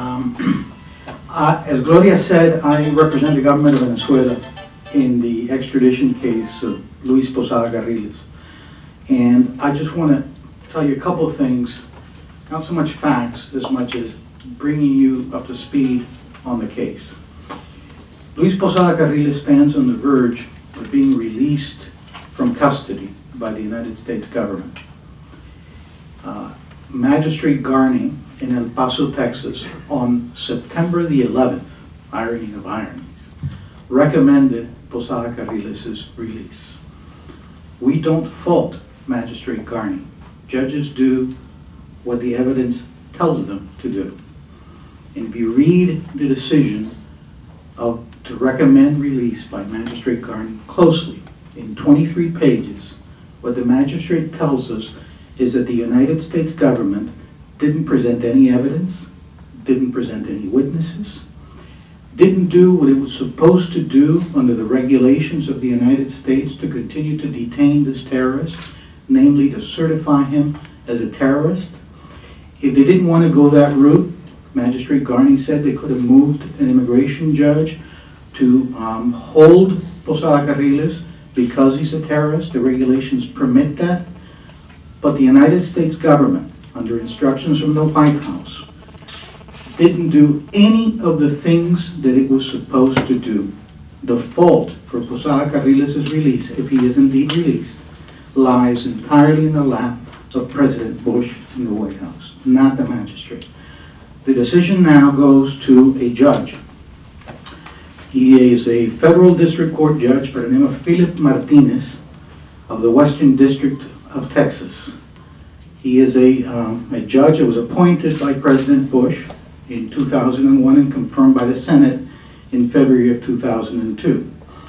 As Gloria said, I represent the government of Venezuela in the extradition case of Luis Posada Carriles. And I just want to tell you a couple of things, not so much facts as much as bringing you up to speed on the case. Luis Posada Carriles stands on the verge of being released from custody by the United States government. Magistrate Garney in El Paso, Texas, on September the 11th, irony of ironies, recommended Posada Carriles' release. We don't fault Magistrate Garney. Judges do what the evidence tells them to do. And if you read the decision to recommend release by Magistrate Garney closely, in 23 pages, what the magistrate tells us is that the United States government didn't present any evidence, didn't present any witnesses, didn't do what it was supposed to do under the regulations of the United States to continue to detain this terrorist, namely to certify him as a terrorist. If they didn't want to go that route, Magistrate Garney said they could have moved an immigration judge to hold Posada Carriles because he's a terrorist. The regulations permit that. But the United States government, under instructions from the White House, didn't do any of the things that it was supposed to do. The fault for Posada Carriles' release, if he is indeed released, lies entirely in the lap of President Bush in the White House, not the magistrate. The decision now goes to a judge. He is a federal district court judge by the name of Philip Martinez of the Western District of Texas. He is a judge that was appointed by President Bush in 2001 and confirmed by the Senate in February of 2002.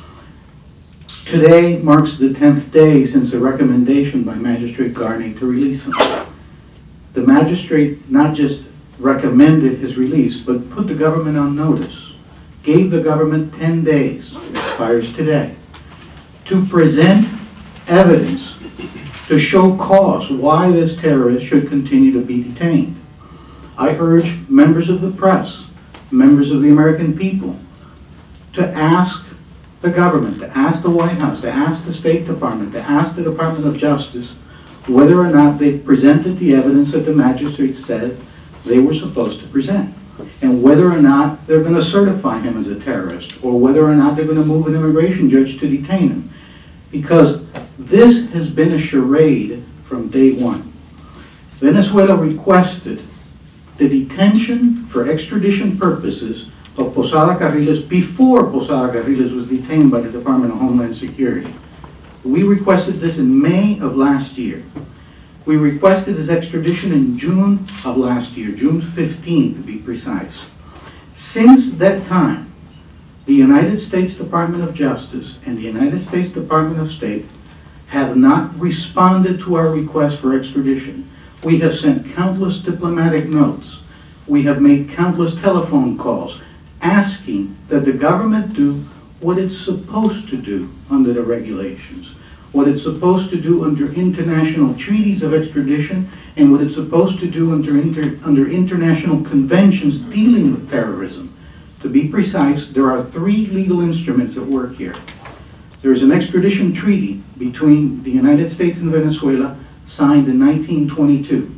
Today marks the 10th day since the recommendation by Magistrate Garney to release him. The magistrate not just recommended his release, but put the government on notice, gave the government 10 days, it expires today, to present evidence to show cause why this terrorist should continue to be detained. I urge members of the press, members of the American people, to ask the government, to ask the White House, to ask the State Department, to ask the Department of Justice whether or not they presented the evidence that the magistrate said they were supposed to present, and whether or not they're going to certify him as a terrorist, or whether or not they're going to move an immigration judge to detain him. Because this has been a charade from day one. Venezuela requested the detention for extradition purposes of Posada Carriles before Posada Carriles was detained by the Department of Homeland Security. We requested this in May of last year. We requested his extradition in June of last year, June 15 to be precise. Since that time, the United States Department of Justice and the United States Department of State have not responded to our request for extradition. We have sent countless diplomatic notes. We have made countless telephone calls asking that the government do what it's supposed to do under the regulations, what it's supposed to do under international treaties of extradition, and what it's supposed to do under international conventions dealing with terrorism. To be precise, there are 3 legal instruments at work here. There is an extradition treaty between the United States and Venezuela signed in 1922.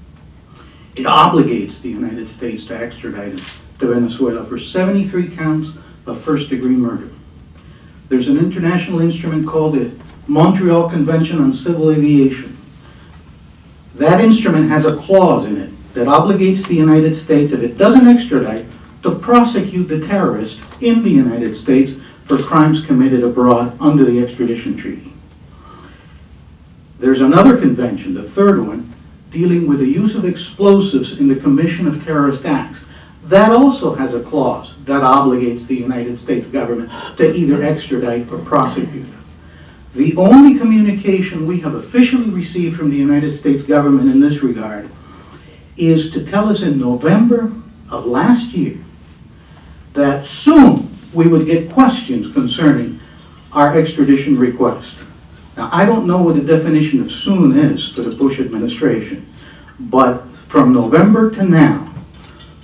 It obligates the United States to extradite him to Venezuela for 73 counts of first-degree murder. There's an international instrument called the Montreal Convention on Civil Aviation. That instrument has a clause in it that obligates the United States, if it doesn't extradite, to prosecute the terrorist in the United States for crimes committed abroad under the extradition treaty. There's another convention, the third one, dealing with the use of explosives in the commission of terrorist acts. That also has a clause that obligates the United States government to either extradite or prosecute. The only communication we have officially received from the United States government in this regard is to tell us in November of last year that soon we would get questions concerning our extradition request. Now, I don't know what the definition of soon is for the Bush administration, but from November to now,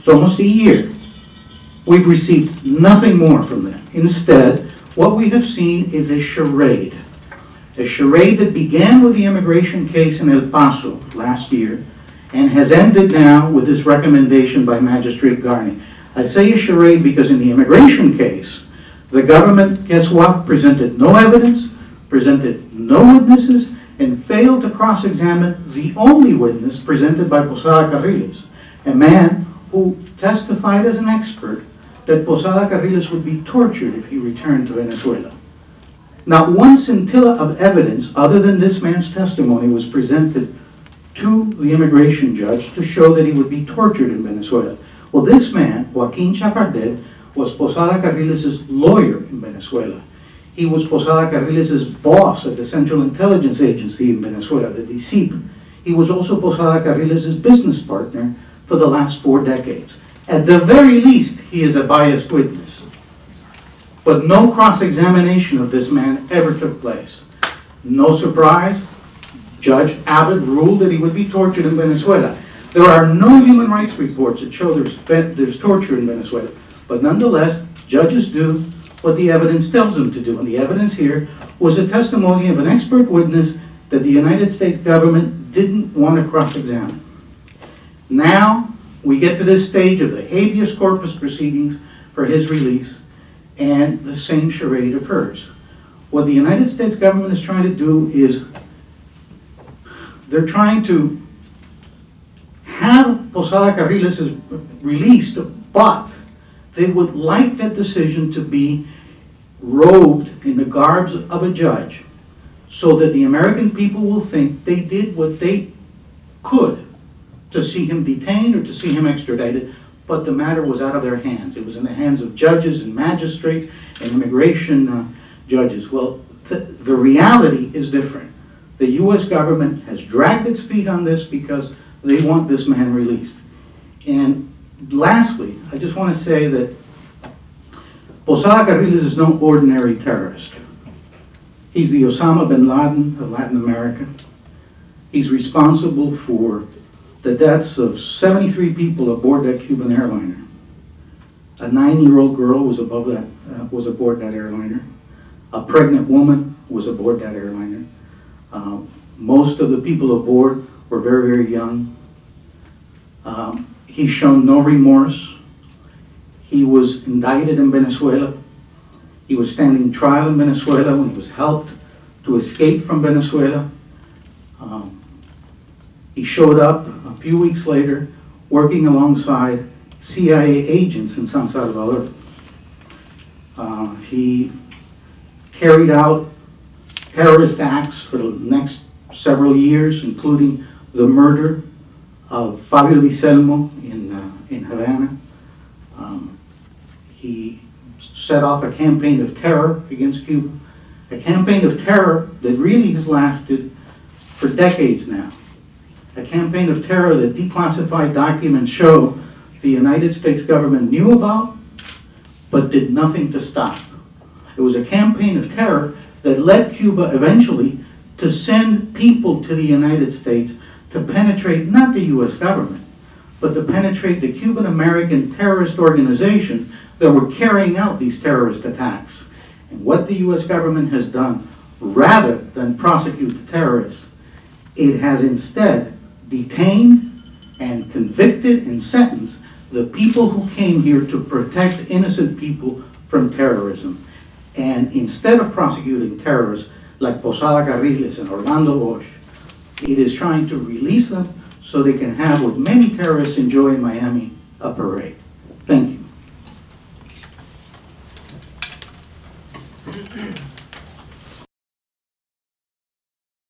It's almost a year. We've received nothing more from them. Instead, what we have seen is a charade. A charade that began with the immigration case in El Paso last year and has ended now with this recommendation by Magistrate Garney. I say a charade because in the immigration case, the government, guess what, presented no evidence, presented no witnesses, and failed to cross-examine the only witness presented by Posada Carriles, a man who testified as an expert that Posada Carriles would be tortured if he returned to Venezuela. Not one scintilla of evidence other than this man's testimony was presented to the immigration judge to show that he would be tortured in Venezuela. Well, this man, Joaquin Chapardel, was Posada Carriles' lawyer in Venezuela. He was Posada Carriles' boss at the Central Intelligence Agency in Venezuela, the DICIP. He was also Posada Carriles' business partner for the last 4 decades. At the very least, he is a biased witness. But no cross-examination of this man ever took place. No surprise, Judge Abbott ruled that he would be tortured in Venezuela. There are no human rights reports that show there's torture in Venezuela. But nonetheless, judges do what the evidence tells them to do. And the evidence here was a testimony of an expert witness that the United States government didn't want to cross-examine. Now, we get to this stage of the habeas corpus proceedings for his release, and the same charade occurs. What the United States government is trying to do is they're trying to have Posada Carriles released, but they would like that decision to be robed in the garbs of a judge so that the American people will think they did what they could to see him detained or to see him extradited, but the matter was out of their hands. It was in the hands of judges and magistrates and immigration judges. Well, the reality is different. The U.S. government has dragged its feet on this because they want this man released. And lastly, I just want to say that Posada Carriles is no ordinary terrorist. He's the Osama bin Laden of Latin America. He's responsible for the deaths of 73 people aboard that Cuban airliner. A 9-year-old girl was was aboard that airliner. A pregnant woman was aboard that airliner. Most of the people aboard were very, very young. He's shown no remorse. He was indicted in Venezuela. He was standing trial in Venezuela when he was helped to escape from Venezuela. He showed up a few weeks later working alongside CIA agents in San Salvador. He carried out terrorist acts for the next several years, including the murder of Fabio Di Selmo in Havana. He set off a campaign of terror against Cuba, a campaign of terror that really has lasted for decades now. A campaign of terror that declassified documents show the United States government knew about, but did nothing to stop. It was a campaign of terror that led Cuba eventually to send people to the United States to penetrate not the U.S. government, but to penetrate the Cuban-American terrorist organization that were carrying out these terrorist attacks. And what the U.S. government has done, rather than prosecute the terrorists, it has instead detained and convicted and sentenced the people who came here to protect innocent people from terrorism. And instead of prosecuting terrorists like Posada Carriles and Orlando Bosch, it is trying to release them so they can have what many terrorists enjoy in Miami, a parade. Thank you.